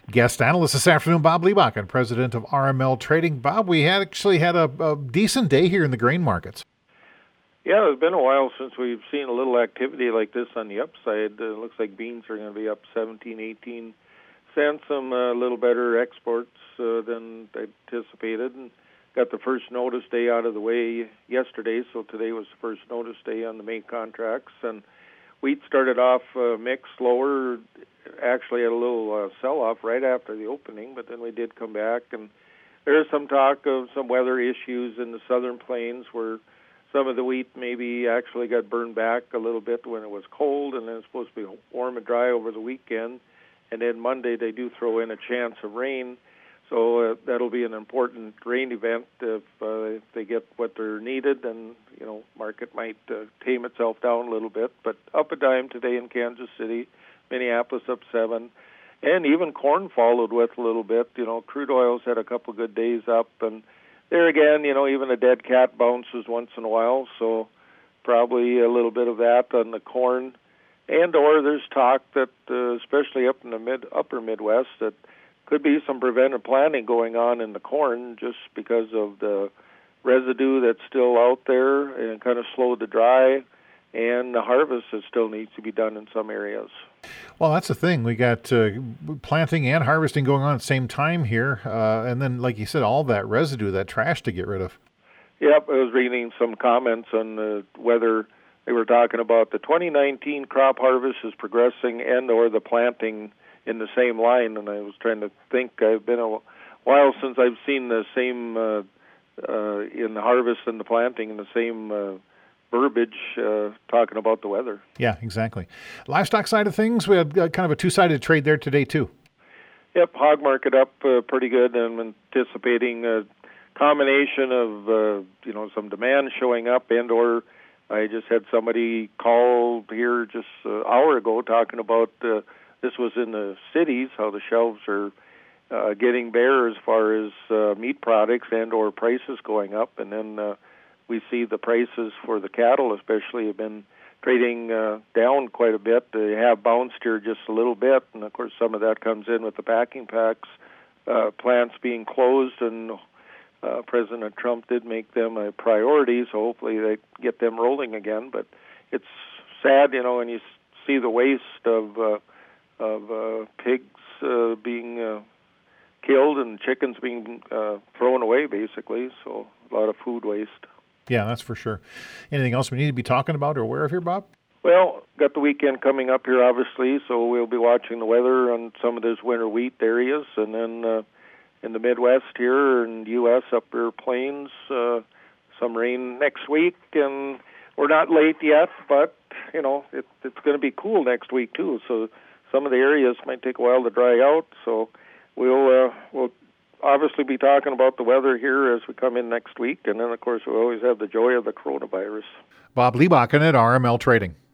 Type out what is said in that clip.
Guest analyst this afternoon, Bob Liebakken, president of RML Trading. Bob, we actually had a decent day here in the grain markets. Yeah, it's been a while since we've seen a little activity like this on the upside. It looks like beans are going to be up 17, 18 cents, some a little better exports than anticipated. And got the first notice day out of the way yesterday, so today was the first notice day on the May contracts. And wheat started off mixed, lower, actually had a little sell-off right after the opening, but then we did come back. And there's some talk of some weather issues in the southern plains where some of the wheat maybe actually got burned back a little bit when it was cold, and then it's supposed to be warm and dry over the weekend. And then Monday they do throw in a chance of rain, so that'll be an important rain event if they get what they're needed. And market might tame itself down a little bit, but up a dime today in Kansas City, Minneapolis up 7, and even corn followed with a little bit. Crude oil's had a couple good days up, and there again, even a dead cat bounces once in a while, so probably a little bit of that on the corn. And or there's talk that, especially up in the upper Midwest, that could be some preventive planting going on in the corn just because of the residue that's still out there and kind of slowed the dry, and the harvest that still needs to be done in some areas. Well, that's the thing. We got planting and harvesting going on at the same time here. And then, like you said, all that residue, that trash to get rid of. Yep, I was reading some comments on whether they were talking about the 2019 crop harvest is progressing and or the planting in the same line. And I was trying to think, I've been a while since I've seen the same in the harvest and the planting in the same verbiage talking about the weather. Yeah, exactly. Livestock side of things, we had kind of a two-sided trade there today too. Yep, hog market up pretty good. I'm anticipating a combination of some demand showing up, and or I just had somebody call here just an hour ago talking about this was in the cities, how the shelves are getting bare as far as meat products and or prices going up, and then we see the prices for the cattle especially have been trading down quite a bit. They have bounced here just a little bit, and of course some of that comes in with the packing packs plants being closed, and President Trump did make them a priority, so hopefully they get them rolling again. But it's sad, when you see the waste of pigs being killed and chickens being thrown away, basically, so a lot of food waste. Yeah, that's for sure. Anything else we need to be talking about or aware of here, Bob? Well, got the weekend coming up here, obviously, so we'll be watching the weather on some of those winter wheat areas, and then in the Midwest here and U.S. upper plains, some rain next week, and we're not late yet, but, it's going to be cool next week, too, so some of the areas might take a while to dry out, so we'll obviously be talking about the weather here as we come in next week, and then, of course, we always have the joy of the coronavirus. Bob Liebakken at RML Trading.